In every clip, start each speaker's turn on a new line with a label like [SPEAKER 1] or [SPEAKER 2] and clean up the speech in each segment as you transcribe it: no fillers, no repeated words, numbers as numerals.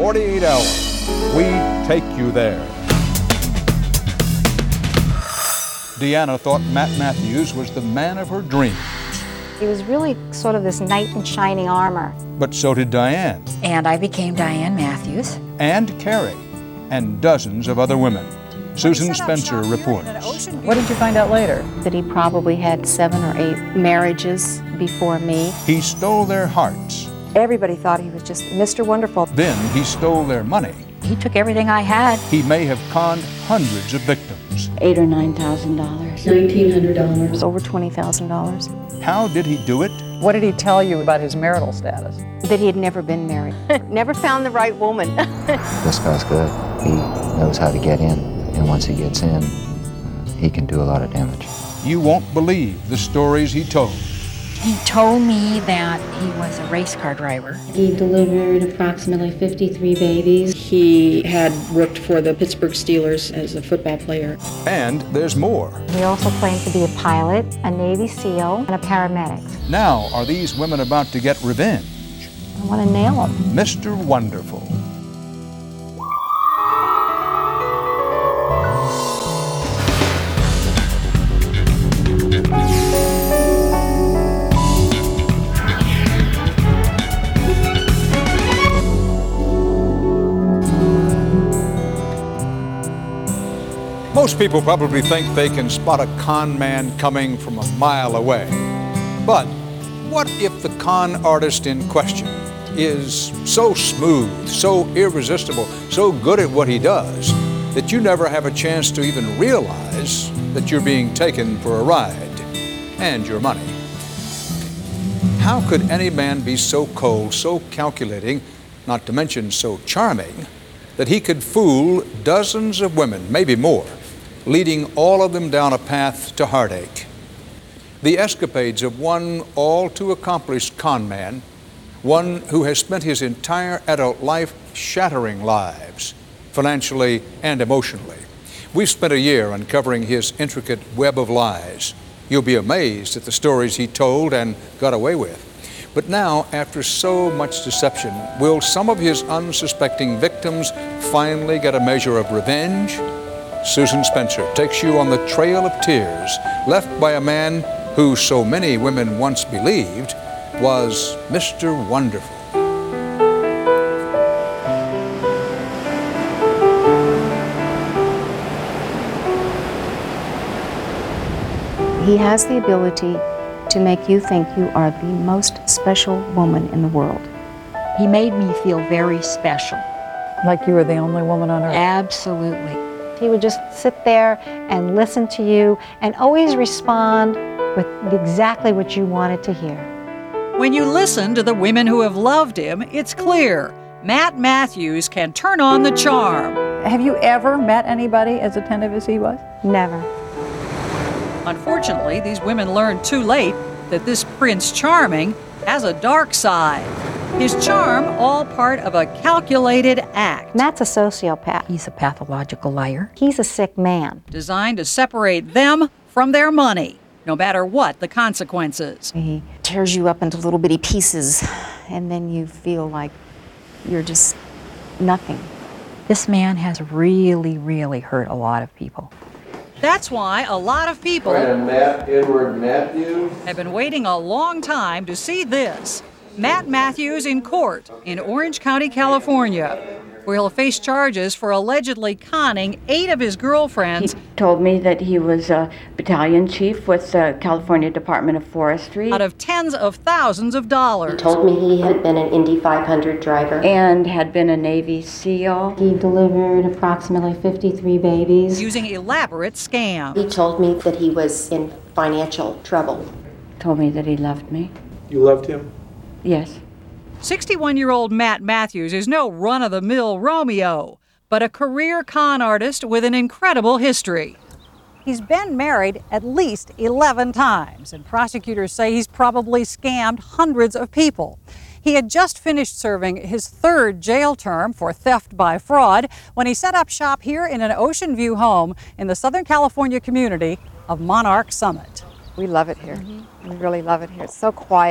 [SPEAKER 1] 48 hours, we take you there. Deanna thought Matt Matthews was the man of her dreams.
[SPEAKER 2] He was really sort of this knight in shining armor.
[SPEAKER 1] But so did Diane.
[SPEAKER 3] And I became Diane Matthews.
[SPEAKER 1] And Carrie, and dozens of other women. Susan Spencer reports.
[SPEAKER 4] What did you find out later?
[SPEAKER 2] That he probably had 7 or 8 marriages before me.
[SPEAKER 1] He stole their hearts.
[SPEAKER 2] Everybody thought he was just Mr. Wonderful.
[SPEAKER 1] Then he stole their money.
[SPEAKER 3] He took everything I had.
[SPEAKER 1] He may have conned hundreds of victims.
[SPEAKER 2] $8,000 or $9,000.
[SPEAKER 5] $1,900.
[SPEAKER 2] Over $20,000.
[SPEAKER 1] How did he do it?
[SPEAKER 4] What did he tell you about his marital status?
[SPEAKER 2] That he had never been married. Never found the right woman.
[SPEAKER 6] This guy's good. He knows how to get in, and once he gets in, he can do a lot of damage.
[SPEAKER 1] You won't believe the stories he told.
[SPEAKER 3] He told me that he was a race car driver.
[SPEAKER 5] He delivered approximately 53 babies. He had worked for the Pittsburgh Steelers as a football player.
[SPEAKER 1] And there's more.
[SPEAKER 2] He also claimed to be a pilot, a Navy SEAL, and a paramedic.
[SPEAKER 1] Now, are these women about to get revenge?
[SPEAKER 2] I want to nail him.
[SPEAKER 1] Mr. Wonderful. Most people probably think they can spot a con man coming from a mile away. But what if the con artist in question is so smooth, so irresistible, so good at what he does, that you never have a chance to even realize that you're being taken for a ride and your money? How could any man be so cold, so calculating, not to mention so charming, that he could fool dozens of women, maybe more, leading all of them down a path to heartache? The escapades of one all too accomplished con man, one who has spent his entire adult life shattering lives, financially and emotionally. We've spent a year uncovering his intricate web of lies. You'll be amazed at the stories he told and got away with. But now, after so much deception, will some of his unsuspecting victims finally get a measure of revenge? Susan Spencer takes you on the trail of tears left by a man who so many women once believed was Mr. Wonderful.
[SPEAKER 2] He has the ability to make you think you are the most special woman in the world.
[SPEAKER 3] He made me feel very special.
[SPEAKER 4] Like you were the only woman on earth?
[SPEAKER 3] Absolutely.
[SPEAKER 2] He would just sit there and listen to you and always respond with exactly what you wanted to hear.
[SPEAKER 7] When you listen to the women who have loved him, it's clear Matt Matthews can turn on the charm.
[SPEAKER 4] Have you ever met anybody as attentive as he was?
[SPEAKER 2] Never.
[SPEAKER 7] Unfortunately, these women learned too late that this Prince Charming has a dark side. His charm, all part of a calculated act.
[SPEAKER 2] Matt's a sociopath.
[SPEAKER 3] He's a pathological liar.
[SPEAKER 2] He's a sick man.
[SPEAKER 7] Designed to separate them from their money, no matter what the consequences.
[SPEAKER 2] He tears you up into little bitty pieces, and then you feel like you're just nothing.
[SPEAKER 3] This man has really, really hurt a lot of people.
[SPEAKER 7] That's why a lot of people
[SPEAKER 8] Matt Edward Matthews
[SPEAKER 7] have been waiting a long time to see this. Matt Matthews in court in Orange County, California, where he'll face charges for allegedly conning 8 of his girlfriends.
[SPEAKER 9] He told me that he was a battalion chief with the California Department of Forestry.
[SPEAKER 7] Out of tens of thousands of dollars.
[SPEAKER 10] He told me he had been an Indy 500 driver.
[SPEAKER 9] And had been a Navy SEAL.
[SPEAKER 5] He delivered approximately 53 babies.
[SPEAKER 7] Using elaborate scams.
[SPEAKER 10] He told me that he was in financial trouble.
[SPEAKER 9] Told me that he loved me.
[SPEAKER 8] You loved him?
[SPEAKER 9] Yes.
[SPEAKER 7] 61-year-old Matt Matthews is no run-of-the-mill Romeo, but a career con artist with an incredible history. He's been married at least 11 times, and prosecutors say he's probably scammed hundreds of people. He had just finished serving his 3rd jail term for theft by fraud when he set up shop here in an Ocean View home in the Southern California community of Monarch Summit.
[SPEAKER 11] We love it here. We really love it here. It's so quiet.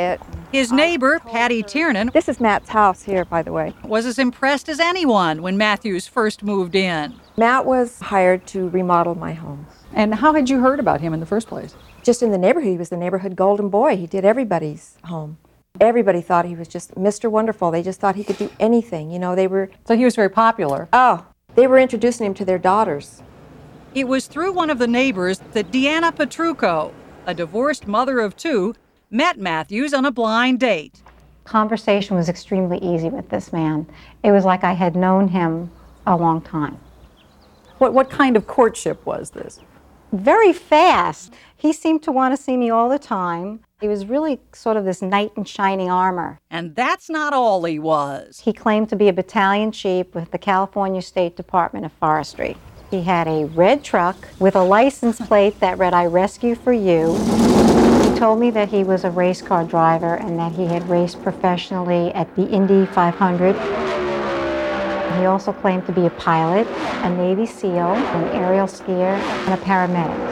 [SPEAKER 7] His neighbor, Patty Tiernan,
[SPEAKER 4] This is Matt's house here, by the way.
[SPEAKER 7] was as impressed as anyone when Matthews first moved in.
[SPEAKER 11] Matt was hired to remodel my home.
[SPEAKER 4] And how had you heard about him in the first place?
[SPEAKER 11] Just in the neighborhood, he was the neighborhood golden boy. He did everybody's home. Everybody thought he was just Mr. Wonderful. They just thought he could do anything. You know, they were...
[SPEAKER 4] So he was very popular.
[SPEAKER 11] Oh, they were introducing him to their daughters.
[SPEAKER 7] It was through one of the neighbors that Deanna Petrucco, a divorced mother of two, met Matthews on a blind date.
[SPEAKER 2] Conversation was extremely easy with this man. It was like I had known him a long time.
[SPEAKER 4] What kind of courtship was this?
[SPEAKER 2] Very fast. He seemed to want to see me all the time. He was really sort of this knight in shining armor.
[SPEAKER 7] And that's not all he was.
[SPEAKER 2] He claimed to be a battalion chief with the California State Department of Forestry. He had a red truck with a license plate that read, "I rescue for you." He told me that he was a race car driver and that he had raced professionally at the Indy 500. He also claimed to be a pilot, a Navy SEAL, an aerial skier, and a paramedic.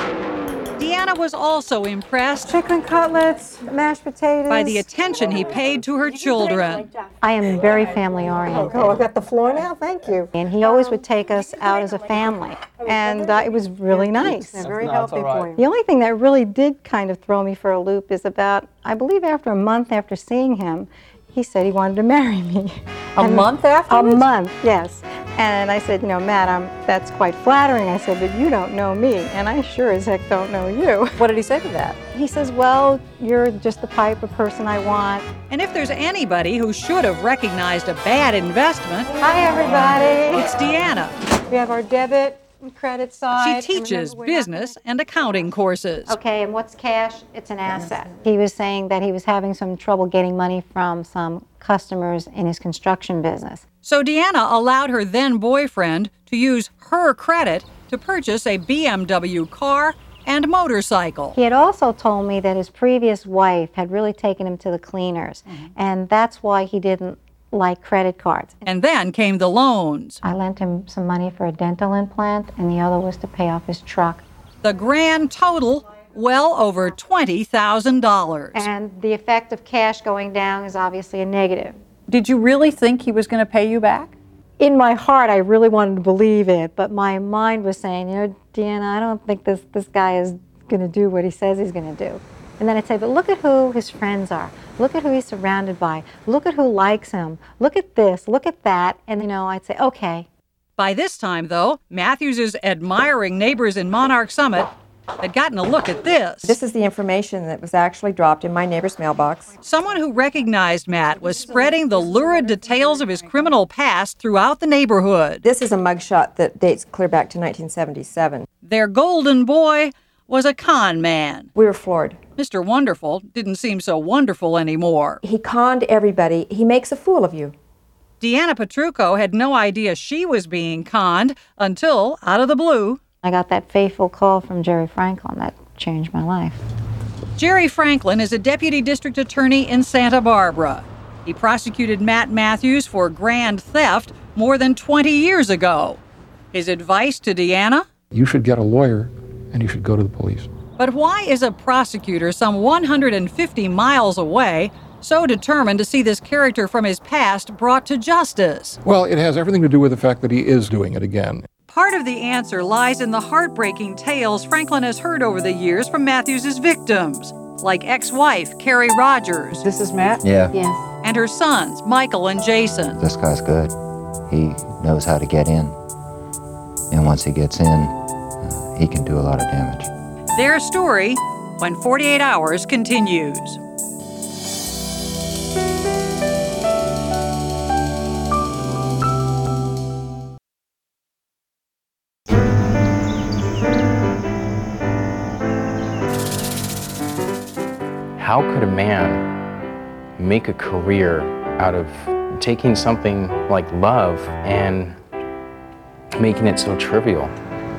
[SPEAKER 7] Deanna was also impressed
[SPEAKER 2] Chicken cutlets, mashed potatoes.
[SPEAKER 7] by the attention he paid to her children.
[SPEAKER 2] I am very family oriented.
[SPEAKER 12] Oh, I got the floor now? Thank you.
[SPEAKER 2] And he always would take us out as a family. And it was really nice.
[SPEAKER 12] Very healthy for you.
[SPEAKER 2] The only thing that really did kind of throw me for a loop is about, I believe after a month after seeing him, he said he wanted to marry me.
[SPEAKER 4] A month afterwards?
[SPEAKER 2] A month, yes. And I said, you know, Matt, that's quite flattering. I said, but you don't know me, and I sure as heck don't know you.
[SPEAKER 4] What did he say to that?
[SPEAKER 2] He says, well, you're just the type of person I want.
[SPEAKER 7] And if there's anybody who should have recognized a bad investment,
[SPEAKER 2] Hi, everybody.
[SPEAKER 7] it's Deanna.
[SPEAKER 2] We have our debit and credit side.
[SPEAKER 7] She teaches business and accounting courses.
[SPEAKER 2] Okay, and what's cash? It's an asset. He was saying that he was having some trouble getting money from some customers in his construction business.
[SPEAKER 7] So Deanna allowed her then boyfriend to use her credit to purchase a BMW car and motorcycle.
[SPEAKER 2] He had also told me that his previous wife had really taken him to the cleaners, and that's why he didn't like credit cards.
[SPEAKER 7] And then came the loans.
[SPEAKER 2] I lent him some money for a dental implant, and the other was to pay off his truck.
[SPEAKER 7] The grand total, well over $20,000.
[SPEAKER 2] And the effect of cash going down is obviously a negative.
[SPEAKER 4] Did you really think he was going to pay you back?
[SPEAKER 2] In my heart, I really wanted to believe it, but my mind was saying, you know, Deanna, I don't think this guy is going to do what he says he's going to do. And then I'd say, but look at who his friends are. Look at who he's surrounded by. Look at who likes him. Look at this. Look at that. And, you know, I'd say, okay.
[SPEAKER 7] By this time, though, Matthews' admiring neighbors in Monarch Summit had gotten a look at this.
[SPEAKER 11] This is the information that was actually dropped in my neighbor's mailbox.
[SPEAKER 7] Someone who recognized Matt was spreading the lurid details of his criminal past throughout the neighborhood.
[SPEAKER 11] This is a mugshot that dates clear back to 1977.
[SPEAKER 7] Their golden boy was a con man.
[SPEAKER 11] We were floored.
[SPEAKER 7] Mr. Wonderful didn't seem so wonderful anymore.
[SPEAKER 11] He conned everybody. He makes a fool of you.
[SPEAKER 7] Deanna Petrucco had no idea she was being conned until, out of the blue,
[SPEAKER 2] I got that fateful call from Jerry Franklin that changed my life.
[SPEAKER 7] Jerry Franklin is a deputy district attorney in Santa Barbara. He prosecuted Matt Matthews for grand theft more than 20 years ago. His advice to Deanna?
[SPEAKER 13] You should get a lawyer and you should go to the police.
[SPEAKER 7] But why is a prosecutor some 150 miles away so determined to see this character from his past brought to justice?
[SPEAKER 13] Well, it has everything to do with the fact that he is doing it again.
[SPEAKER 7] Part of the answer lies in the heartbreaking tales Franklin has heard over the years from Matthews' victims, like ex-wife Carrie Rogers.
[SPEAKER 4] This is Matt?
[SPEAKER 6] Yeah.
[SPEAKER 2] Yes.
[SPEAKER 7] And her sons, Michael and Jason.
[SPEAKER 6] This guy's good. He knows how to get in. And once he gets in, he can do a lot of damage.
[SPEAKER 7] Their story, when 48 Hours continues.
[SPEAKER 14] How could a man make a career out of taking something like love and making it so trivial?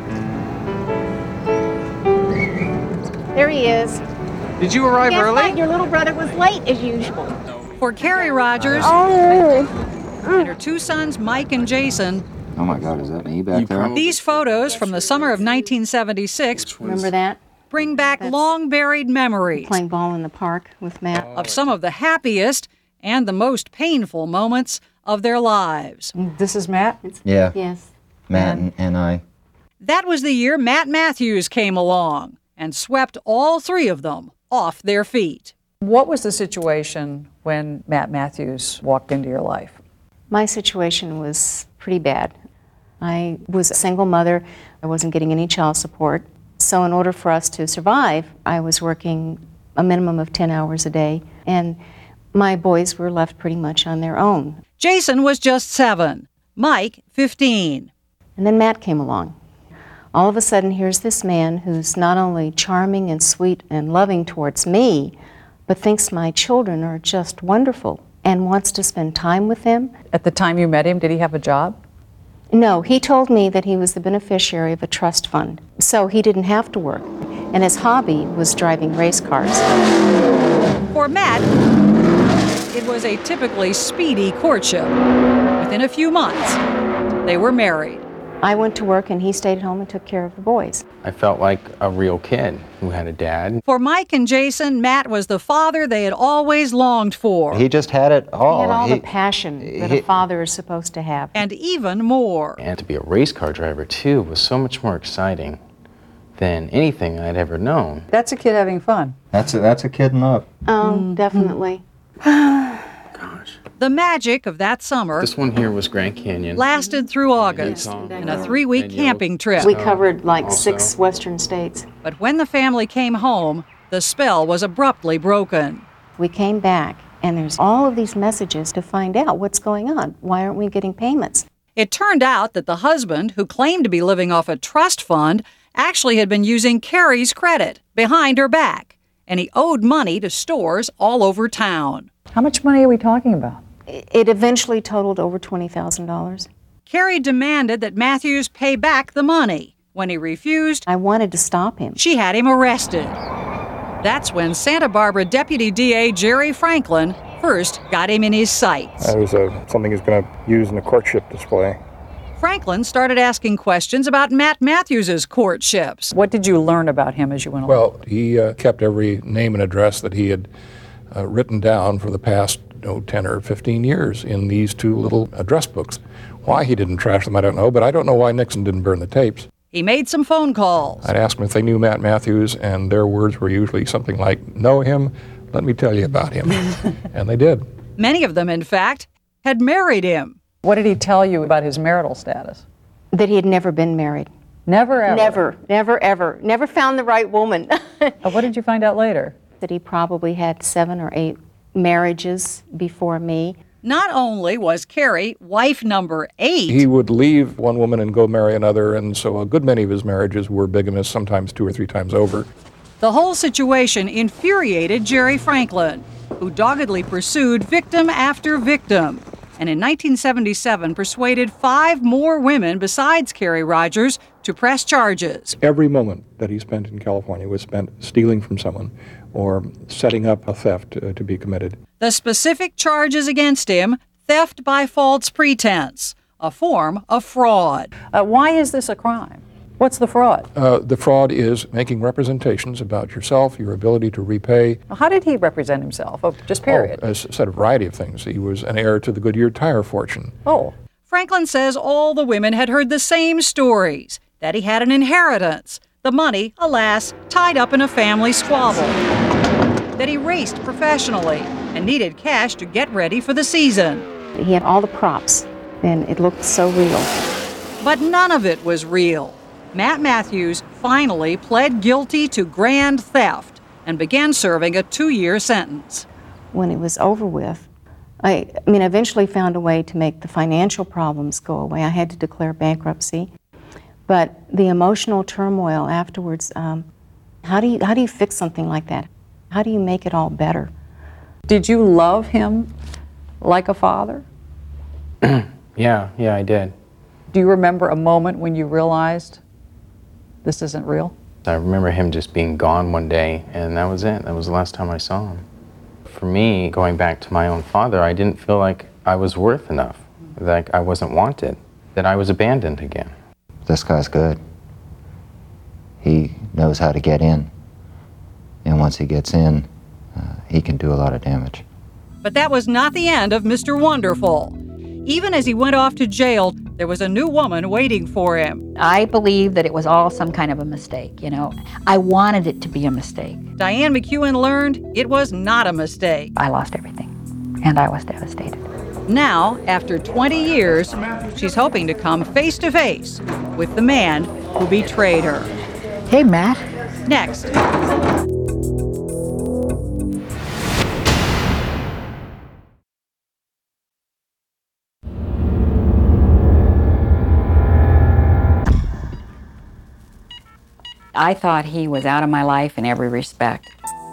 [SPEAKER 12] There he is.
[SPEAKER 14] Did you arrive
[SPEAKER 12] Guess
[SPEAKER 14] early?
[SPEAKER 12] what? Your little brother was late as usual.
[SPEAKER 7] For Carrie Rogers and her two sons, Mike and Jason,
[SPEAKER 6] Oh my God, is that me back there?
[SPEAKER 7] these photos from the summer of 1976
[SPEAKER 12] Remember that?
[SPEAKER 7] bring back long-buried memories
[SPEAKER 5] Playing ball in the park with Matt.
[SPEAKER 7] of some of the happiest and the most painful moments of their lives.
[SPEAKER 4] This is Matt?
[SPEAKER 6] Yeah.
[SPEAKER 5] Yes.
[SPEAKER 6] Matt and I.
[SPEAKER 7] That was the year Matt Matthews came along and swept all three of them off their feet.
[SPEAKER 4] What was the situation when Matt Matthews walked into your life?
[SPEAKER 5] My situation was pretty bad. I was a single mother. I wasn't getting any child support. So in order for us to survive, I was working a minimum of 10 hours a day, and my boys were left pretty much on their own.
[SPEAKER 7] Jason was just 7, Mike 15.
[SPEAKER 5] And then Matt came along. All of a sudden, here's this man who's not only charming and sweet and loving towards me, but thinks my children are just wonderful and wants to spend time with them.
[SPEAKER 4] At the time you met him, did he have a job?
[SPEAKER 5] No, he told me that he was the beneficiary of a trust fund, so he didn't have to work, and his hobby was driving race cars.
[SPEAKER 7] For Matt, it was a typically speedy courtship. Within a few months, they were married.
[SPEAKER 5] I went to work and he stayed at home and took care of the boys.
[SPEAKER 14] I felt like a real kid who had a dad.
[SPEAKER 7] For Mike and Jason, Matt was the father they had always longed for.
[SPEAKER 6] He just had it all.
[SPEAKER 5] He had all the passion that a father is supposed to have.
[SPEAKER 7] And even more.
[SPEAKER 14] And to be a race car driver, too, was so much more exciting than anything I'd ever known.
[SPEAKER 4] That's a kid having fun.
[SPEAKER 6] That's a kid in love.
[SPEAKER 5] Oh, definitely.
[SPEAKER 7] The magic of that summer
[SPEAKER 14] This one here was Grand Canyon.
[SPEAKER 7] lasted through August in a 3-week camping trip.
[SPEAKER 5] We covered like 6 western states.
[SPEAKER 7] But when the family came home, the spell was abruptly broken.
[SPEAKER 5] We came back and there's all of these messages to find out what's going on. Why aren't we getting payments?
[SPEAKER 7] It turned out that the husband, who claimed to be living off a trust fund, actually had been using Carrie's credit behind her back, and he owed money to stores all over town.
[SPEAKER 4] How much money are we talking about?
[SPEAKER 5] It eventually totaled over $20,000.
[SPEAKER 7] Carrie demanded that Matthews pay back the money. When he refused,
[SPEAKER 5] I wanted to stop him.
[SPEAKER 7] She had him arrested. That's when Santa Barbara Deputy DA Jerry Franklin first got him in his sights.
[SPEAKER 13] That was something he's going to use in a courtship display.
[SPEAKER 7] Franklin started asking questions about Matt Matthews' courtships.
[SPEAKER 4] What did you learn about him as you went along?
[SPEAKER 13] Well, he kept every name and address that he had written down for the past 10 or 15 years in these 2 little address books. Why he didn't trash them, I don't know, but I don't know why Nixon didn't burn the tapes.
[SPEAKER 7] He made some phone calls.
[SPEAKER 13] I'd ask them if they knew Matt Matthews, and their words were usually something like, "Know him? Let me tell you about him." And they did.
[SPEAKER 7] Many of them, in fact, had married him.
[SPEAKER 4] What did he tell you about his marital status?
[SPEAKER 5] That he had never been married.
[SPEAKER 4] Never, ever?
[SPEAKER 5] Never, ever. Never found the right woman.
[SPEAKER 4] What did you find out later?
[SPEAKER 5] That he probably had 7 or 8 marriages before me.
[SPEAKER 7] Not only was Carrie wife number 8,
[SPEAKER 13] He would leave one woman and go marry another, and so a good many of his marriages were bigamous, sometimes 2 or 3 times over.
[SPEAKER 7] the whole situation infuriated Jerry Franklin, who doggedly pursued victim after victim, and in 1977 persuaded 5 more women besides Carrie Rogers to press charges.
[SPEAKER 13] Every moment that he spent in California was spent stealing from someone or setting up a theft to be committed.
[SPEAKER 7] The specific charges against him: theft by false pretense, a form of fraud.
[SPEAKER 4] Why is this a crime? What's the fraud?
[SPEAKER 13] The fraud is making representations about yourself, your ability to repay.
[SPEAKER 4] How did he represent himself? Oh, just period.
[SPEAKER 13] Said a variety of things. He was an heir to the Goodyear tire fortune.
[SPEAKER 4] Oh.
[SPEAKER 7] Franklin says all the women had heard the same stories, that he had an inheritance, the money, alas, tied up in a family squabble, that he raced professionally and needed cash to get ready for the season.
[SPEAKER 5] He had all the props, and it looked so real.
[SPEAKER 7] But none of it was real. Matt Matthews finally pled guilty to grand theft and began serving a 2-year sentence.
[SPEAKER 5] When it was over with, I eventually found a way to make the financial problems go away. I had to declare bankruptcy. But the emotional turmoil afterwards, how do you fix something like that? How do you make it all better?
[SPEAKER 4] Did you love him like a father?
[SPEAKER 14] Yeah, I did.
[SPEAKER 4] Do you remember a moment when you realized this isn't real?
[SPEAKER 14] I remember him just being gone one day, and that was it. That was the last time I saw him. For me, going back to my own father, I didn't feel like I was worth enough, like I wasn't wanted, that I was abandoned again.
[SPEAKER 6] This guy's good. He knows how to get in And once he gets in, he can do a lot of damage.
[SPEAKER 7] But that was not the end of Mr. Wonderful. Even as he went off to jail, there was a new woman waiting for him.
[SPEAKER 3] I believe that it was all some kind of a mistake, you know. I wanted it to be a mistake.
[SPEAKER 7] Diane McEwen learned it was not a mistake.
[SPEAKER 3] I lost everything, and I was devastated.
[SPEAKER 7] Now, after 20 years, she's hoping to come face to face with the man who betrayed her.
[SPEAKER 3] Hey, Matt.
[SPEAKER 7] Next.
[SPEAKER 3] I thought he was out of my life in every respect.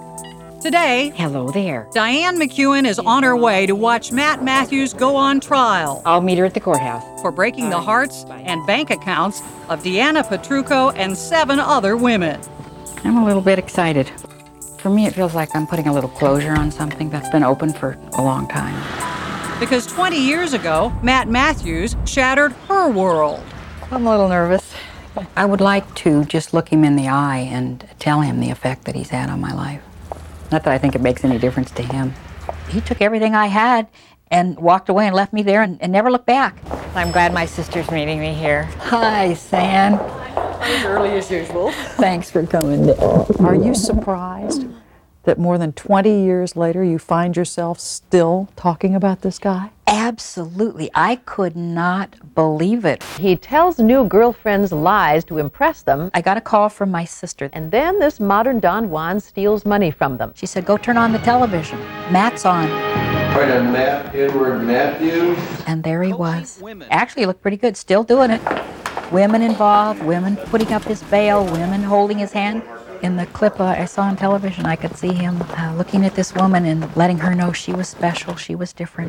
[SPEAKER 7] Today,
[SPEAKER 3] hello there.
[SPEAKER 7] Diane McEwen is on her way to watch Matt Matthews go on trial.
[SPEAKER 3] I'll meet her at the courthouse.
[SPEAKER 7] For breaking the hearts and bank accounts of Deanna Petrucco and 7 other women.
[SPEAKER 3] I'm a little bit excited. For me, it feels like I'm putting a little closure on something that's been open for a long time.
[SPEAKER 7] Because 20 years ago, Matt Matthews shattered her world.
[SPEAKER 3] I'm a little nervous. I would like to just look him in the eye and tell him the effect that he's had on my life. Not that I think it makes any difference to him. He took everything I had and walked away and left me there and never looked back.
[SPEAKER 15] I'm glad my sister's meeting me here.
[SPEAKER 3] Hi, San.
[SPEAKER 4] As early as usual.
[SPEAKER 3] Thanks for coming.
[SPEAKER 4] Are you surprised that more than 20 years later you find yourself still talking about this guy?
[SPEAKER 3] Absolutely. I could not believe it.
[SPEAKER 15] He tells new girlfriends lies to impress them.
[SPEAKER 3] I got a call from my sister.
[SPEAKER 15] And then this modern Don Juan steals money from them.
[SPEAKER 3] She said, go turn on the television. Matt's on.
[SPEAKER 8] Right, and Matt Edward Matthews.
[SPEAKER 3] And there he was. Actually, he looked pretty good. Still doing it. Women involved, women putting up his bail, women holding his hand. In the clip I saw on television, I could see him looking at this woman and letting her know she was special, she was different.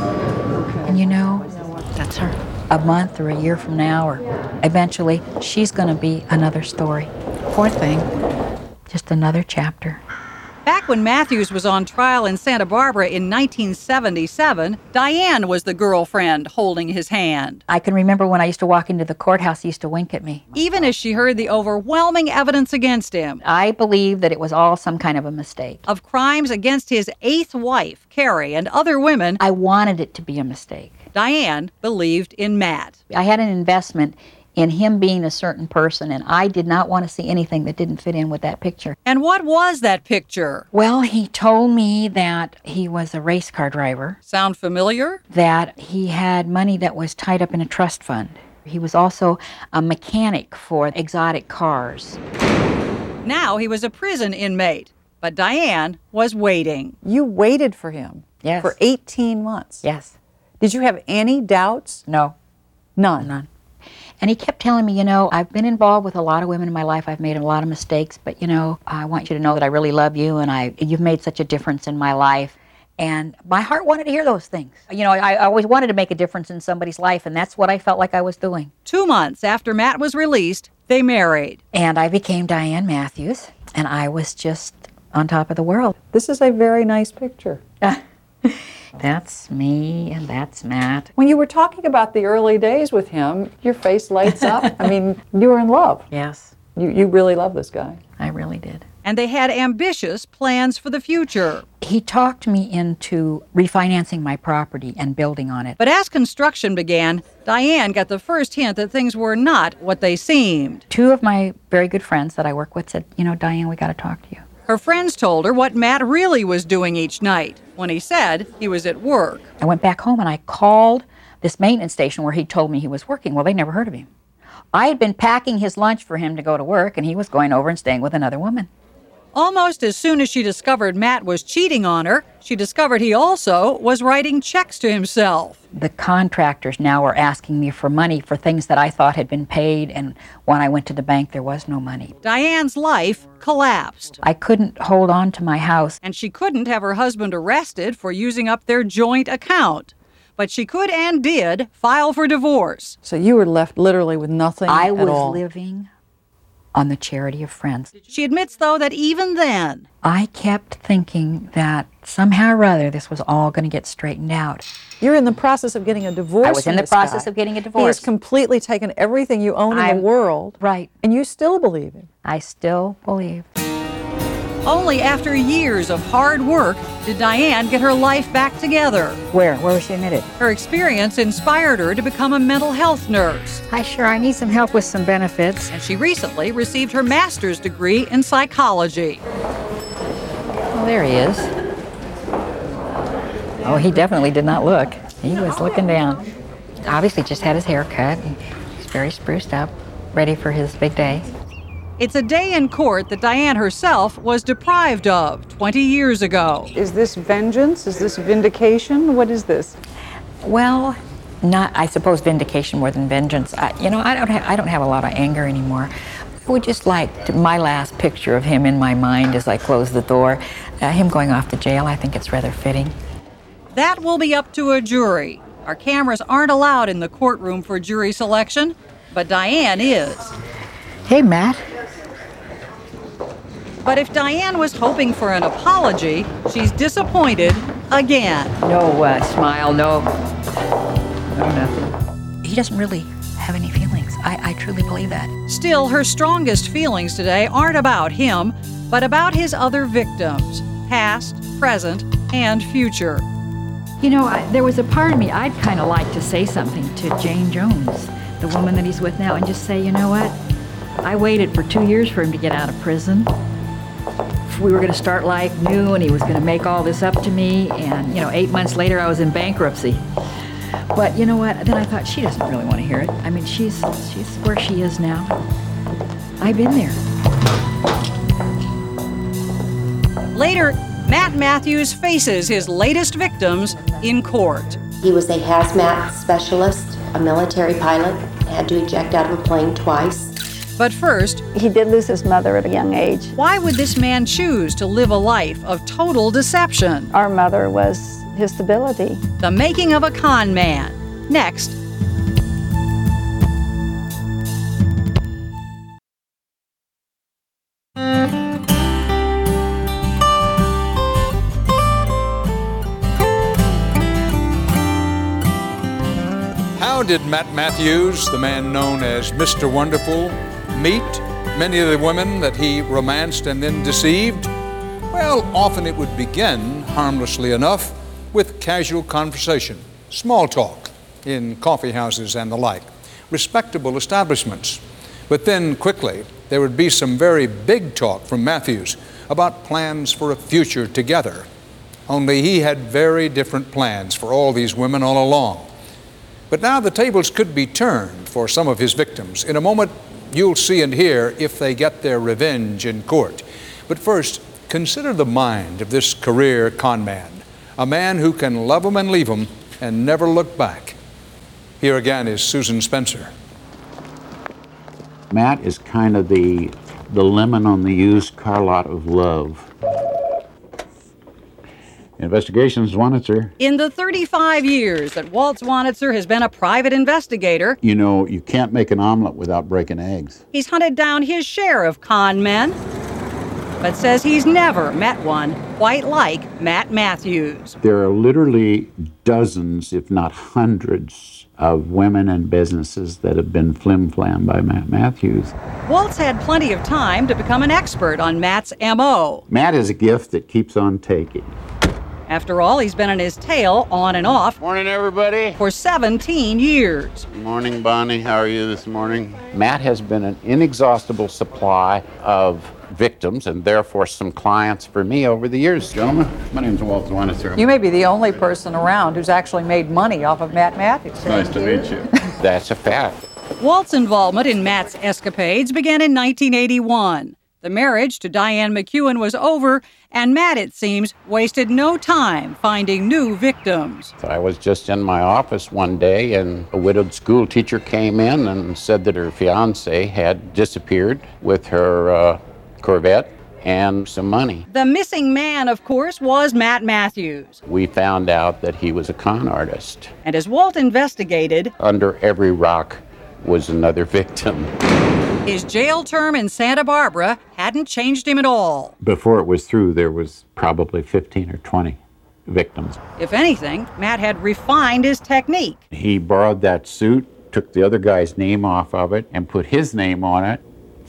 [SPEAKER 3] And you know, that's her. A month or a year from now, or eventually, she's going to be another story. Poor thing. Just another chapter.
[SPEAKER 7] Back when Matthews was on trial in Santa Barbara in 1977, Diane was the girlfriend holding his hand.
[SPEAKER 3] I can remember when I used to walk into the courthouse, he used to wink at me.
[SPEAKER 7] Even as she heard the overwhelming evidence against him.
[SPEAKER 3] I believe that it was all some kind of a mistake.
[SPEAKER 7] Of crimes against his 8th wife, Carrie, and other women.
[SPEAKER 3] I wanted it to be a mistake.
[SPEAKER 7] Diane believed in Matt.
[SPEAKER 3] I had an investment in him being a certain person, and I did not want to see anything that didn't fit in with that picture.
[SPEAKER 7] And what was that picture?
[SPEAKER 3] Well, he told me that he was a race car driver.
[SPEAKER 7] Sound familiar?
[SPEAKER 3] That he had money that was tied up in a trust fund. He was also a mechanic for exotic cars.
[SPEAKER 7] Now he was a prison inmate, but Diane was waiting.
[SPEAKER 4] You waited for him?
[SPEAKER 3] Yes.
[SPEAKER 4] For 18 months?
[SPEAKER 3] Yes.
[SPEAKER 4] Did you have any doubts?
[SPEAKER 3] No.
[SPEAKER 4] None?
[SPEAKER 3] None. And he kept telling me, you know, I've been involved with a lot of women in my life. I've made a lot of mistakes, but, you know, I want you to know that I really love you, and you've made such a difference in my life. And my heart wanted to hear those things. You know, I always wanted to make a difference in somebody's life, and that's what I felt like I was doing.
[SPEAKER 7] 2 months after Matt was released, they married.
[SPEAKER 3] And I became Diane Matthews, and I was just on top of the world.
[SPEAKER 4] This is a very nice picture.
[SPEAKER 3] That's me, and that's Matt.
[SPEAKER 4] When you were talking about the early days with him, your face lights up. I mean, you were in love.
[SPEAKER 3] Yes.
[SPEAKER 4] You really love this guy.
[SPEAKER 3] I really did.
[SPEAKER 7] And they had ambitious plans for the future.
[SPEAKER 3] He talked me into refinancing my property and building on it.
[SPEAKER 7] But as construction began, Diane got the first hint that things were not what they seemed.
[SPEAKER 3] 2 of my very good friends that I work with said, you know, Diane, we got to talk to you.
[SPEAKER 7] Her friends told her what Matt really was doing each night when he said he was at work.
[SPEAKER 3] I went back home and I called this maintenance station where he told me he was working. Well, they never heard of him. I had been packing his lunch for him to go to work, and he was going over and staying with another woman.
[SPEAKER 7] Almost as soon as she discovered Matt was cheating on her, she discovered he also was writing checks to himself.
[SPEAKER 3] The contractors now are asking me for money for things that I thought had been paid, and when I went to the bank, there was no money.
[SPEAKER 7] Diane's life collapsed.
[SPEAKER 3] I couldn't hold on to my house.
[SPEAKER 7] And she couldn't have her husband arrested for using up their joint account. But she could and did file for divorce.
[SPEAKER 4] So you were left literally with nothing at all.
[SPEAKER 3] I was living on the charity of friends.
[SPEAKER 7] She admits, though, that even then,
[SPEAKER 3] I kept thinking that somehow or other this was all going to get straightened out.
[SPEAKER 4] You're in the process of getting a divorce.
[SPEAKER 3] I was in the process of getting a divorce.
[SPEAKER 4] He has completely taken everything you own in the world.
[SPEAKER 3] Right.
[SPEAKER 4] And you still believe him.
[SPEAKER 3] I still believe.
[SPEAKER 7] Only after years of hard work did Diane get her life back together.
[SPEAKER 3] Where was she admitted?
[SPEAKER 7] Her experience inspired her to become a mental health nurse.
[SPEAKER 3] I need some help with some benefits.
[SPEAKER 7] And she recently received her master's degree in psychology.
[SPEAKER 3] Well, there he is. Oh, he definitely did not look. He was looking down. Obviously just had his hair cut. He's very spruced up, ready for his big day.
[SPEAKER 7] It's a day in court that Diane herself was deprived of 20 years ago.
[SPEAKER 4] Is this vengeance? Is this vindication? What is this?
[SPEAKER 3] Well, not, I suppose, vindication more than vengeance. I don't have a lot of anger anymore. I would just like my last picture of him in my mind as I close the door. Him going off to jail, I think it's rather fitting.
[SPEAKER 7] That will be up to a jury. Our cameras aren't allowed in the courtroom for jury selection, but Diane is.
[SPEAKER 3] Hey, Matt.
[SPEAKER 7] But if Diane was hoping for an apology, she's disappointed again.
[SPEAKER 3] No smile, no nothing. He doesn't really have any feelings. I truly believe that.
[SPEAKER 7] Still, her strongest feelings today aren't about him, but about his other victims, past, present, and future.
[SPEAKER 3] You know, there was a part of me, I'd kind of like to say something to Jane Jones, the woman that he's with now, and just say, you know what? I waited for 2 years for him to get out of prison. We were going to start life new, and he was going to make all this up to me, and, 8 months later, I was in bankruptcy. But you know what? Then I thought, she doesn't really want to hear it. I mean, she's where she is now. I've been there.
[SPEAKER 7] Later, Matt Matthews faces his latest victims in court.
[SPEAKER 10] He was a hazmat specialist, a military pilot, had to eject out of a plane twice.
[SPEAKER 7] But first,
[SPEAKER 12] He did lose his mother at a young age.
[SPEAKER 7] why would this man choose to live a life of total deception?
[SPEAKER 12] Our mother was his stability.
[SPEAKER 7] The making of a con man. Next.
[SPEAKER 1] How did Matt Matthews, the man known as Mr. Wonderful, meet many of the women that he romanced and then deceived? Well, often it would begin, harmlessly enough, with casual conversation, small talk, in coffee houses and the like, respectable establishments. But then quickly, there would be some very big talk from Matthews about plans for a future together. Only he had very different plans for all these women all along. But now the tables could be turned for some of his victims. In a moment, you'll see and hear if they get their revenge in court. But first, consider the mind of this career con man, a man who can love 'em and leave 'em and never look back. Here again is Susan Spencer.
[SPEAKER 16] Matt is kind of the lemon on the used car lot of love. Investigations Zwanitzer.
[SPEAKER 7] In the 35 years that Walt Zwanitzer has been a private investigator,
[SPEAKER 16] You know, you can't make an omelet without breaking eggs.
[SPEAKER 7] he's hunted down his share of con men, but says he's never met one quite like Matt Matthews.
[SPEAKER 16] There are literally dozens, if not hundreds, of women and businesses that have been flim-flam by Matt Matthews.
[SPEAKER 7] Walt's had plenty of time to become an expert on Matt's M.O.
[SPEAKER 16] Matt is a gift that keeps on taking.
[SPEAKER 7] After all, he's been on his tail, on and off,
[SPEAKER 16] Morning, everybody.
[SPEAKER 7] for 17 years.
[SPEAKER 16] Morning, Bonnie. How are you this morning? Matt has been an inexhaustible supply of victims and therefore some clients for me over the years. Gentlemen, my name's Walt Zwanitzer.
[SPEAKER 4] You may be the only person around who's actually made money off of Matt Matthews.
[SPEAKER 16] Nice to meet you. That's a fact.
[SPEAKER 7] Walt's involvement in Matt's escapades began in 1981. The marriage to Diane McEwen was over, and Matt, it seems, wasted no time finding new victims.
[SPEAKER 16] So I was just in my office one day, and a widowed school teacher came in and said that her fiance had disappeared with her Corvette and some money.
[SPEAKER 7] The missing man, of course, was Matt Matthews.
[SPEAKER 16] We found out that he was a con artist.
[SPEAKER 7] And as Walt investigated,
[SPEAKER 16] Under every rock was another victim.
[SPEAKER 7] his jail term in Santa Barbara hadn't changed him at all.
[SPEAKER 16] Before it was through, there was probably 15 or 20 victims.
[SPEAKER 7] If anything, Matt had refined his technique.
[SPEAKER 16] He borrowed that suit, took the other guy's name off of it, and put his name on it.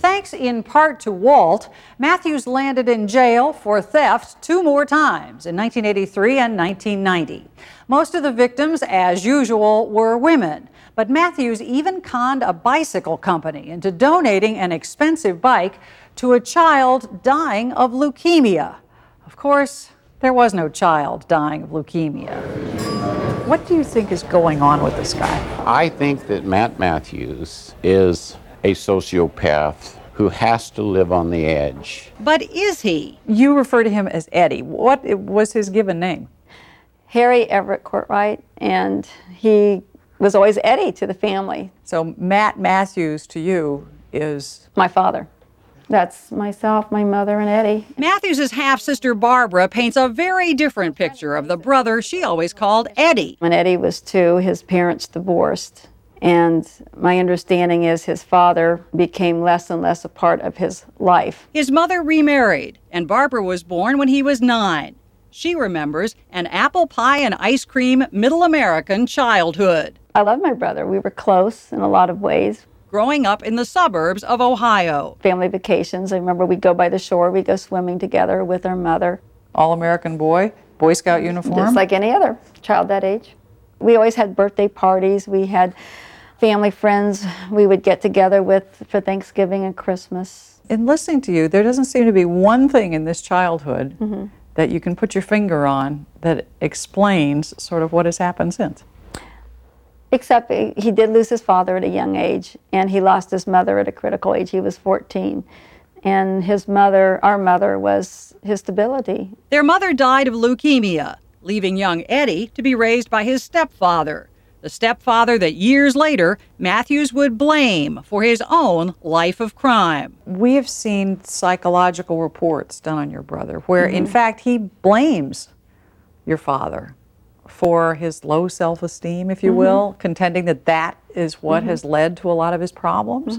[SPEAKER 7] Thanks in part to Walt, Matthews landed in jail for theft 2 more times in 1983 and 1990. Most of the victims, as usual, were women. But Matthews even conned a bicycle company into donating an expensive bike to a child dying of leukemia. Of course, there was no child dying of leukemia.
[SPEAKER 4] What do you think is going on with this guy?
[SPEAKER 16] I think that Matt Matthews is a sociopath who has to live on the edge.
[SPEAKER 7] But is he?
[SPEAKER 4] You refer to him as Eddie. What was his given name?
[SPEAKER 12] Harry Everett Courtwright, and he was always Eddie to the family.
[SPEAKER 4] So Matt Matthews to you is?
[SPEAKER 12] My father. That's myself, my mother, and Eddie.
[SPEAKER 7] Matthews' half-sister Barbara paints a very different picture of the brother she always called Eddie.
[SPEAKER 12] When Eddie was 2, his parents divorced. And my understanding is his father became less and less a part of his life.
[SPEAKER 7] His mother remarried, and Barbara was born when he was 9. She remembers an apple pie and ice cream middle American childhood.
[SPEAKER 12] I love my brother. We were close in a lot of ways.
[SPEAKER 7] Growing up in the suburbs of Ohio.
[SPEAKER 12] Family vacations. I remember we'd go by the shore, we'd go swimming together with our mother.
[SPEAKER 4] All-American boy, Boy Scout uniform?
[SPEAKER 12] Just like any other child that age. We always had birthday parties. We had family friends we would get together with for Thanksgiving and Christmas.
[SPEAKER 4] In listening to you, there doesn't seem to be one thing in this childhood that you can put your finger on that explains sort of what has happened since.
[SPEAKER 12] Except he did lose his father at a young age, and he lost his mother at a critical age. He was 14. And his mother, our mother, was his stability.
[SPEAKER 7] Their mother died of leukemia, leaving young Eddie to be raised by his stepfather. The stepfather that years later Matthews would blame for his own life of crime.
[SPEAKER 4] We have seen psychological reports done on your brother where, in fact, he blames your father for his low self-esteem, if you will, contending that that is what has led to a lot of his problems.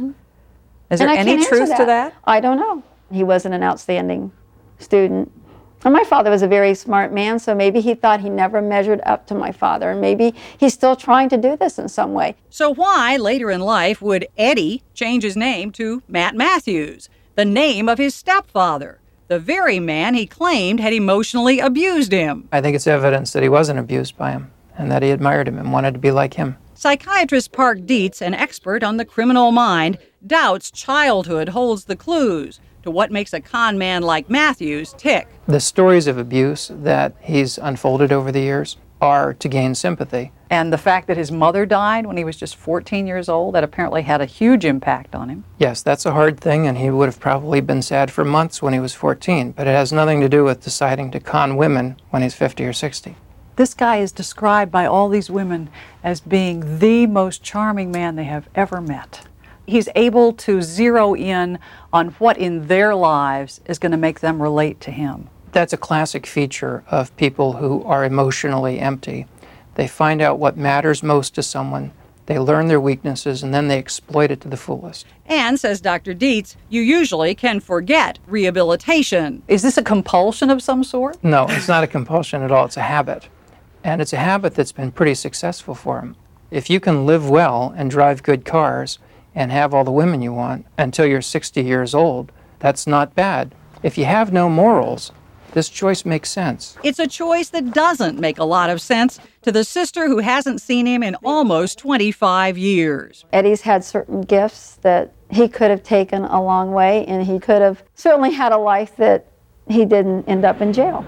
[SPEAKER 4] Is there any truth to that?
[SPEAKER 12] I don't know. He wasn't an outstanding student. And my father was a very smart man, so maybe he thought he never measured up to my father, and maybe he's still trying to do this in some way.
[SPEAKER 7] So why, later in life, would Eddie change his name to Matt Matthews, the name of his stepfather, the very man he claimed had emotionally abused him?
[SPEAKER 17] I think it's evidence that he wasn't abused by him, and that he admired him and wanted to be like him.
[SPEAKER 7] Psychiatrist Park Dietz, an expert on the criminal mind, doubts childhood holds the clues to what makes a con man like Matthews tick.
[SPEAKER 17] The stories of abuse that he's unfolded over the years are to gain sympathy.
[SPEAKER 4] And the fact that his mother died when he was just 14 years old, that apparently had a huge impact on him.
[SPEAKER 17] Yes, that's a hard thing, and he would have probably been sad for months when he was 14, but it has nothing to do with deciding to con women when he's 50 or 60.
[SPEAKER 4] This guy is described by all these women as being the most charming man they have ever met. He's able to zero in on what in their lives is going to make them relate to him.
[SPEAKER 17] That's a classic feature of people who are emotionally empty. They find out what matters most to someone, they learn their weaknesses, and then they exploit it to the fullest.
[SPEAKER 7] And, says Dr. Dietz, you usually can forget rehabilitation.
[SPEAKER 4] Is this a compulsion of some sort?
[SPEAKER 17] No, it's not a compulsion at all. It's a habit. And it's a habit that's been pretty successful for him. If you can live well and drive good cars and have all the women you want until you're 60 years old, that's not bad. If you have no morals, this choice makes sense.
[SPEAKER 7] It's a choice that doesn't make a lot of sense to the sister who hasn't seen him in almost 25 years.
[SPEAKER 12] Eddie's had certain gifts that he could have taken a long way, and he could have certainly had a life that he didn't end up in jail.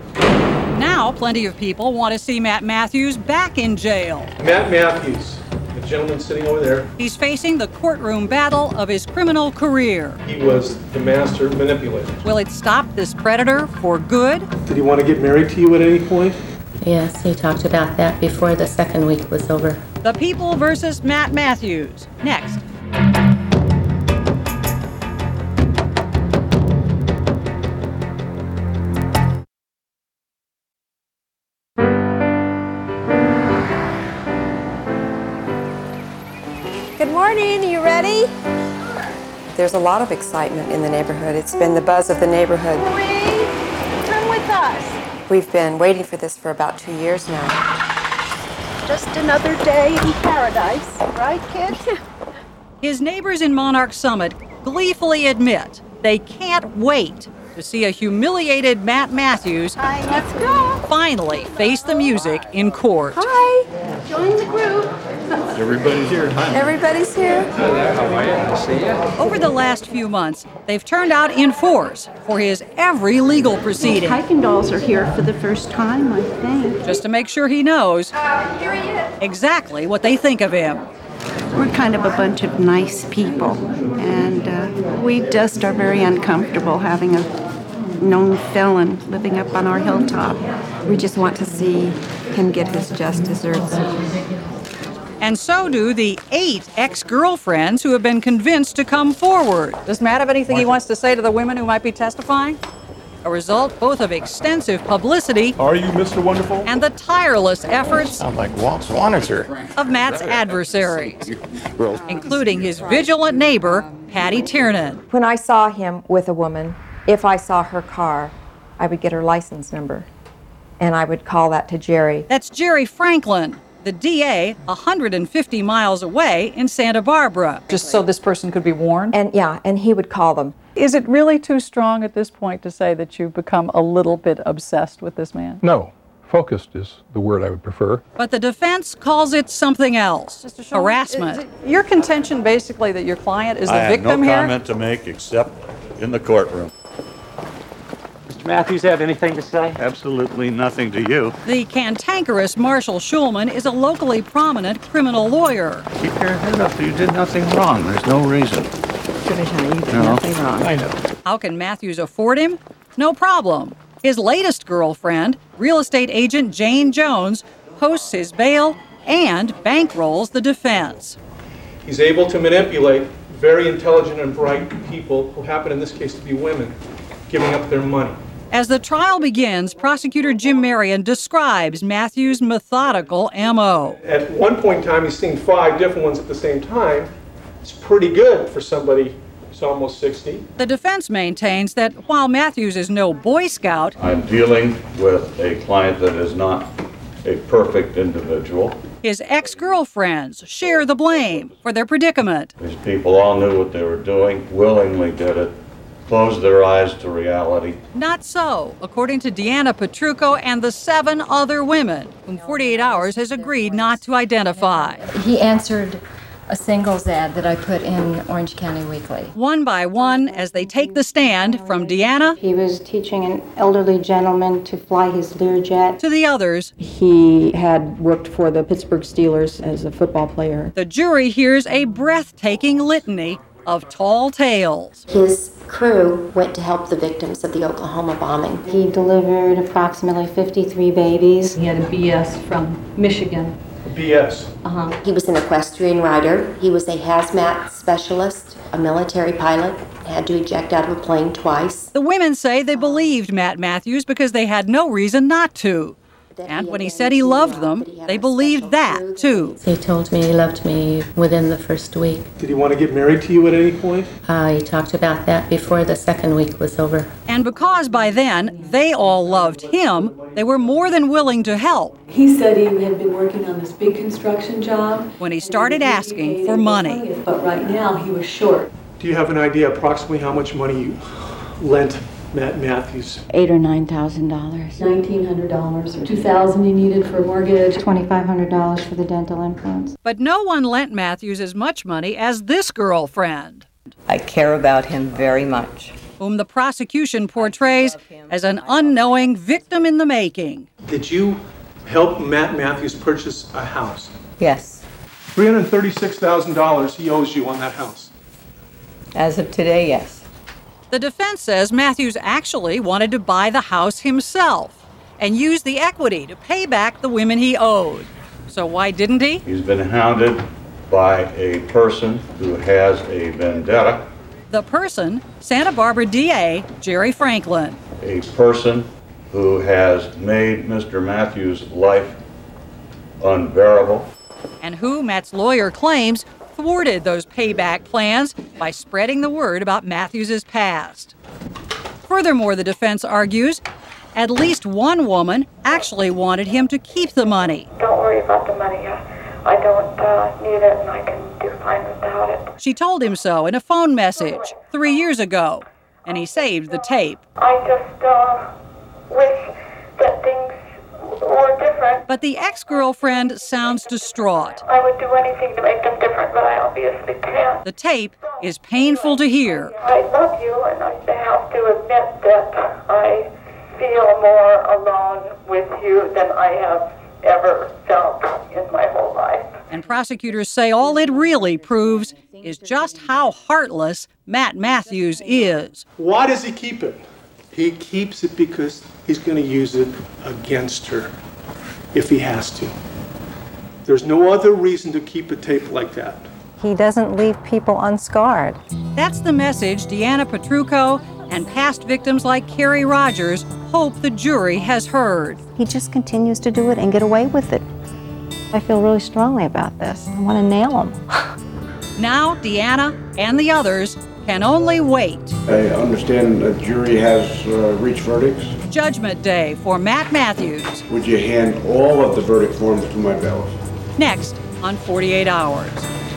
[SPEAKER 7] Now, plenty of people want to see Matt Matthews back in jail.
[SPEAKER 18] Matt Matthews, the gentleman sitting over there.
[SPEAKER 7] He's facing the courtroom battle of his criminal career.
[SPEAKER 18] He was the master manipulator.
[SPEAKER 7] Will it stop this predator for good?
[SPEAKER 18] Did he want to get married to you at any point?
[SPEAKER 10] Yes, he talked about that before the second week was over.
[SPEAKER 7] The People versus Matt Matthews. Next.
[SPEAKER 11] Good morning, you ready? There's a lot of excitement in the neighborhood. It's been the buzz of the neighborhood.
[SPEAKER 19] Marie, come with us.
[SPEAKER 11] We've been waiting for this for about 2 years now.
[SPEAKER 19] Just another day in paradise, right, kids?
[SPEAKER 7] His neighbors in Monarch Summit gleefully admit they can't wait to see a humiliated Matt Matthews
[SPEAKER 19] Let's go.
[SPEAKER 7] finally face the music in court.
[SPEAKER 19] Hi. Join the group.
[SPEAKER 20] Everybody's here. Hi.
[SPEAKER 19] Everybody's here.
[SPEAKER 20] Hi there. How are you? Nice to see you.
[SPEAKER 7] Over the last few months, they've turned out in force for his every legal proceeding.
[SPEAKER 21] Kuykendalls are here for the first time, I think.
[SPEAKER 7] Just to make sure he knows exactly what they think of him.
[SPEAKER 21] We're kind of a bunch of nice people, and we just are very uncomfortable having a known felon living up on our hilltop.
[SPEAKER 11] We just want to see him get his just desserts.
[SPEAKER 7] And so do the 8 ex-girlfriends who have been convinced to come forward.
[SPEAKER 4] Does Matt have anything he wants to say to the women who might be testifying?
[SPEAKER 7] A result both of extensive publicity
[SPEAKER 18] Are you Mr. Wonderful?
[SPEAKER 7] and the tireless efforts
[SPEAKER 13] Sound like Walt Swanitzer.
[SPEAKER 7] of Matt's adversaries, including his vigilant neighbor, Patty Tiernan.
[SPEAKER 11] When I saw him with a woman, if I saw her car, I would get her license number, and I would call that to Jerry.
[SPEAKER 7] That's Jerry Franklin, the DA, 150 miles away in Santa Barbara.
[SPEAKER 4] Just so this person could be warned?
[SPEAKER 11] And he would call them.
[SPEAKER 4] Is it really too strong at this point to say that you've become a little bit obsessed with this man?
[SPEAKER 13] No. Focused is the word I would prefer.
[SPEAKER 7] But the defense calls it something else, harassment.
[SPEAKER 4] Your contention basically that your client is the
[SPEAKER 20] I
[SPEAKER 4] victim
[SPEAKER 20] have no
[SPEAKER 4] here?
[SPEAKER 20] comment to make except in the courtroom.
[SPEAKER 22] Mr. Matthews have anything to say?
[SPEAKER 20] Absolutely nothing to you.
[SPEAKER 7] The cantankerous Marshall Schulman is a locally prominent criminal lawyer.
[SPEAKER 20] Keep your head up. You did nothing wrong. There's no reason.
[SPEAKER 21] You did
[SPEAKER 20] No.
[SPEAKER 21] nothing wrong.
[SPEAKER 20] I know.
[SPEAKER 7] How can Matthews afford him? No problem. His latest girlfriend, real estate agent Jane Jones, hosts his bail and bankrolls the defense.
[SPEAKER 18] He's able to manipulate very intelligent and bright people, who happen in this case to be women, giving up their money.
[SPEAKER 7] As the trial begins, prosecutor Jim Marion describes Matthews' methodical M.O.
[SPEAKER 18] At one point in time, he's seen 5 different ones at the same time. It's pretty good for somebody who's almost 60.
[SPEAKER 7] The defense maintains that while Matthews is no Boy Scout,
[SPEAKER 20] I'm dealing with a client that is not a perfect individual.
[SPEAKER 7] his ex-girlfriends share the blame for their predicament.
[SPEAKER 20] These people all knew what they were doing, willingly did it, closed their eyes to reality.
[SPEAKER 7] Not so, according to Deanna Petrucco and the 7 other women, whom 48 Hours has agreed not to identify.
[SPEAKER 23] He answered a singles ad that I put in Orange County Weekly.
[SPEAKER 7] One by one, as they take the stand, from Deanna
[SPEAKER 2] He was teaching an elderly gentleman to fly his Learjet.
[SPEAKER 7] to the others,
[SPEAKER 24] He had worked for the Pittsburgh Steelers as a football player.
[SPEAKER 7] the jury hears a breathtaking litany of tall tales.
[SPEAKER 10] His crew went to help the victims of the Oklahoma bombing.
[SPEAKER 2] He delivered approximately 53 babies.
[SPEAKER 23] He had a BS from Michigan.
[SPEAKER 18] BS.
[SPEAKER 10] He was an equestrian rider. He was a hazmat specialist, a military pilot, had to eject out of a plane twice.
[SPEAKER 7] The women say they believed Matt Matthews because they had no reason not to. And when he said he loved them, they believed that, too.
[SPEAKER 23] He told me he loved me within the first week.
[SPEAKER 18] Did he want to get married to you at any point?
[SPEAKER 23] He talked about that before the second week was over.
[SPEAKER 7] And because by then they all loved him, they were more than willing to help
[SPEAKER 25] He said he had been working on this big construction job.
[SPEAKER 7] when he started asking for money.
[SPEAKER 25] But right now he was short.
[SPEAKER 18] Do you have an idea approximately how much money you lent Matt Matthews?
[SPEAKER 9] $8,000 or $9,000.
[SPEAKER 25] $1,900 or $2,000 he needed for a mortgage.
[SPEAKER 2] $2,500 for the dental implants.
[SPEAKER 7] But no one lent Matthews as much money as this girlfriend,
[SPEAKER 26] I care about him very much.
[SPEAKER 7] whom the prosecution portrays as an unknowing victim in the making.
[SPEAKER 18] Did you help Matt Matthews purchase a house?
[SPEAKER 26] Yes.
[SPEAKER 18] $336,000 he owes you on that house.
[SPEAKER 26] As of today, yes.
[SPEAKER 7] The defense says Matthews actually wanted to buy the house himself and use the equity to pay back the women he owed. So why didn't he?
[SPEAKER 20] He's been hounded by a person who has a vendetta,
[SPEAKER 7] The person, Santa Barbara DA Jerry Franklin.
[SPEAKER 20] a person who has made Mr. Matthews' life unbearable.
[SPEAKER 7] And who, Matt's lawyer claims, thwarted those payback plans by spreading the word about Matthews' past. Furthermore, the defense argues, at least one woman actually wanted him to keep the money.
[SPEAKER 27] Don't worry about the money. I don't need it, and I can do fine.
[SPEAKER 3] fine without it.
[SPEAKER 7] She told him so in a phone message 3 years ago, and he saved the tape.
[SPEAKER 3] I just wish that things were different.
[SPEAKER 7] But the ex-girlfriend sounds distraught.
[SPEAKER 3] I would do anything to make them different, but I obviously can't.
[SPEAKER 7] The tape is painful to hear.
[SPEAKER 3] I love you, and I have to admit that I feel more alone with you than I have ever felt in my whole life.
[SPEAKER 7] And prosecutors say all it really proves is just how heartless Matt Matthews is.
[SPEAKER 18] Why does he keep it? He keeps it because he's going to use it against her if he has to. There's no other reason to keep a tape like that.
[SPEAKER 2] He doesn't leave people unscarred.
[SPEAKER 7] That's the message Deanna Petrucco and past victims like Carrie Rogers hope the jury has heard.
[SPEAKER 2] He just continues to do it and get away with it. I feel really strongly about this. I want to nail him.
[SPEAKER 7] Now Deanna and the others can only wait.
[SPEAKER 5] I understand the jury has reached verdicts.
[SPEAKER 7] Judgment Day for Matt Matthews.
[SPEAKER 5] Would you hand all of the verdict forms to my bailiff?
[SPEAKER 7] Next on 48 Hours.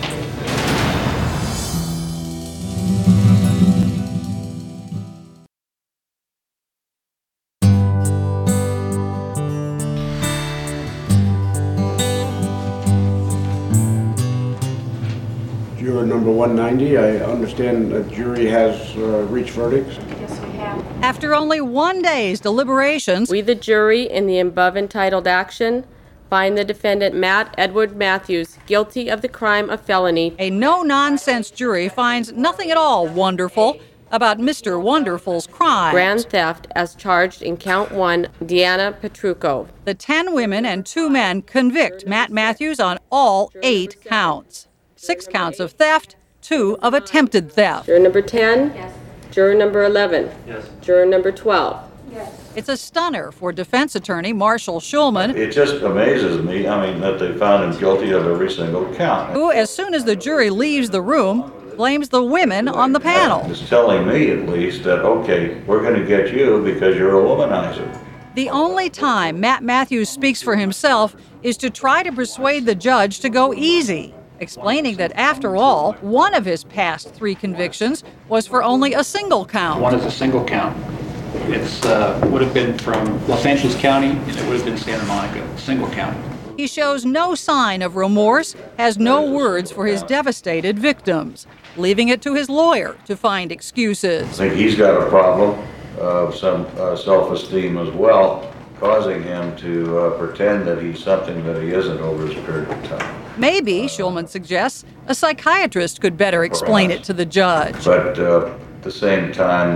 [SPEAKER 5] Juror number 190, I understand the jury has reached verdicts.
[SPEAKER 3] Yes, we have.
[SPEAKER 7] After only 1 day's deliberations,
[SPEAKER 6] We, the jury, in the above entitled action, find the defendant Matt Edward Matthews guilty of the crime of felony.
[SPEAKER 7] A no-nonsense jury finds nothing at all wonderful about Mr. Wonderful's crime.
[SPEAKER 6] Grand theft as charged in count 1, Deanna Petrucco.
[SPEAKER 7] The 10 women and 2 men convict Matt Matthews on all 8 counts. 6 counts of theft, 2 of attempted theft.
[SPEAKER 6] Juror number 10?
[SPEAKER 3] Yes.
[SPEAKER 6] Juror number 11?
[SPEAKER 3] Yes.
[SPEAKER 6] Juror number 12?
[SPEAKER 3] Yes.
[SPEAKER 7] It's a stunner for defense attorney Marshall Schulman,
[SPEAKER 20] It just amazes me, that they found him guilty of every single count.
[SPEAKER 7] who, as soon as the jury leaves the room, blames the women on the panel.
[SPEAKER 20] It's telling me, at least, that, okay, we're going to get you because you're a womanizer.
[SPEAKER 7] The only time Matt Matthews speaks for himself is to try to persuade the judge to go easy, explaining that, after all, one of his past 3 convictions was for only a single count.
[SPEAKER 8] One is a single count. It's would have been from Los Angeles County, and it would have been Santa Monica, single count.
[SPEAKER 7] He shows no sign of remorse, has no words for his devastated victims, leaving it to his lawyer to find excuses.
[SPEAKER 20] I think he's got a problem of some self-esteem as well, causing him to pretend that he's something that he isn't over this period of time.
[SPEAKER 7] Maybe, Schulman suggests, a psychiatrist could better explain it to the judge.
[SPEAKER 20] But at the same time,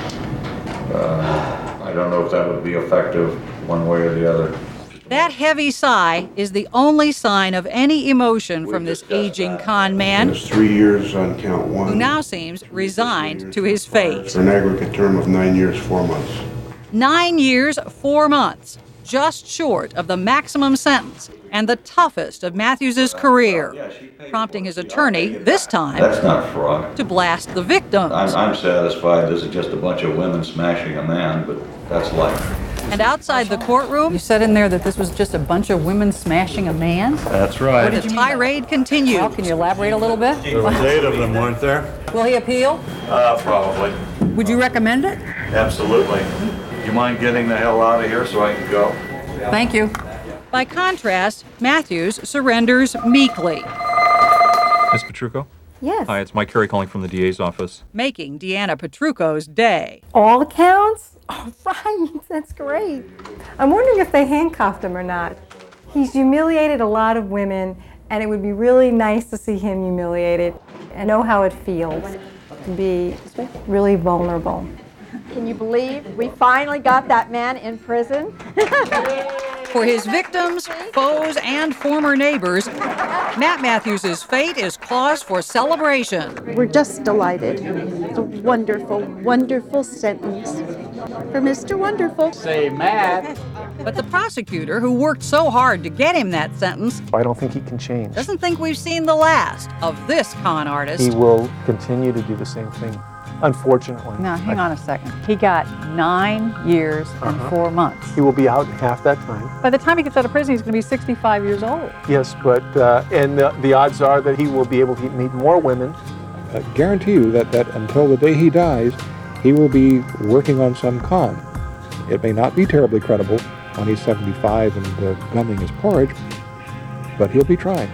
[SPEAKER 20] I don't know if that would be effective one way or the other.
[SPEAKER 7] That heavy sigh is the only sign of any emotion from this aging con man,
[SPEAKER 5] It's 3 years on count
[SPEAKER 7] who
[SPEAKER 5] 1.
[SPEAKER 7] now seems resigned to his fate.
[SPEAKER 5] For an aggregate term of 9 years, 4 months.
[SPEAKER 7] 9 years, 4 months, just short of the maximum sentence and the toughest of Matthews's career, prompting his attorney, this time,
[SPEAKER 20] That's not fraud.
[SPEAKER 7] to blast the victims.
[SPEAKER 20] I'm satisfied this is just a bunch of women smashing a man, but that's life.
[SPEAKER 7] And outside the courtroom,
[SPEAKER 4] You said in there that this was just a bunch of women smashing a man?
[SPEAKER 20] That's right.
[SPEAKER 7] the tirade continues.
[SPEAKER 4] Well, can you elaborate a little bit?
[SPEAKER 20] There was 8 of them, weren't there?
[SPEAKER 4] Will he appeal?
[SPEAKER 20] Probably.
[SPEAKER 4] Would you recommend it?
[SPEAKER 20] Absolutely. You mind getting the hell out of here so I can go?
[SPEAKER 4] Thank you.
[SPEAKER 7] By contrast, Matthews surrenders meekly,
[SPEAKER 14] Ms. Petrucco?
[SPEAKER 12] Yes.
[SPEAKER 14] Hi, it's Mike Carey calling from the DA's office.
[SPEAKER 7] making Deanna Petrucco's day.
[SPEAKER 12] All counts? Oh, right. That's great. I'm wondering if they handcuffed him or not. He's humiliated a lot of women, and it would be really nice to see him humiliated and know how it feels to be really vulnerable.
[SPEAKER 11] Can you believe we finally got that man in prison?
[SPEAKER 7] For his victims, foes, and former neighbors, Matt Matthews' fate is cause for celebration.
[SPEAKER 15] We're just delighted. It's a wonderful, wonderful sentence for Mr. Wonderful.
[SPEAKER 8] Say, Matt.
[SPEAKER 7] But the prosecutor, who worked so hard to get him that sentence,
[SPEAKER 27] I don't think he can change.
[SPEAKER 7] doesn't think we've seen the last of this con artist.
[SPEAKER 27] He will continue to do the same thing.
[SPEAKER 1] unfortunately.
[SPEAKER 7] Now, hang on a second. He got 9 years and 4 months.
[SPEAKER 1] He will be out in half that time.
[SPEAKER 7] By the time he gets out of prison, he's going to be 65 years old.
[SPEAKER 1] Yes, but and the odds are that he will be able to meet more women.
[SPEAKER 13] I guarantee you that until the day he dies, he will be working on some con. It may not be terribly credible when he's 75 and gumming his porridge, but he'll be trying.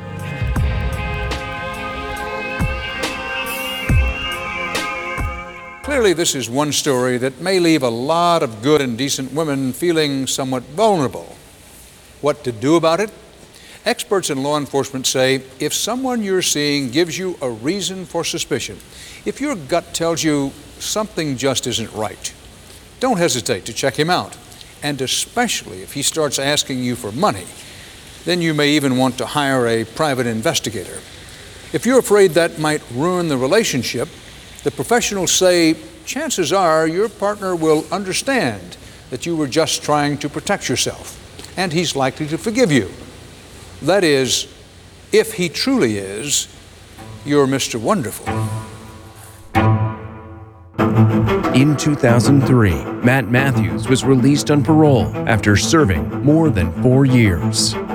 [SPEAKER 16] Clearly, this is one story that may leave a lot of good and decent women feeling somewhat vulnerable. What to do about it? Experts in law enforcement say if someone you're seeing gives you a reason for suspicion, if your gut tells you something just isn't right, don't hesitate to check him out. And especially if he starts asking you for money, then you may even want to hire a private investigator. If you're afraid that might ruin the relationship, the professionals say chances are your partner will understand that you were just trying to protect yourself, and he's likely to forgive you. That is, if he truly is your Mr. Wonderful.
[SPEAKER 17] In 2003, Matt Matthews was released on parole after serving more than 4 years.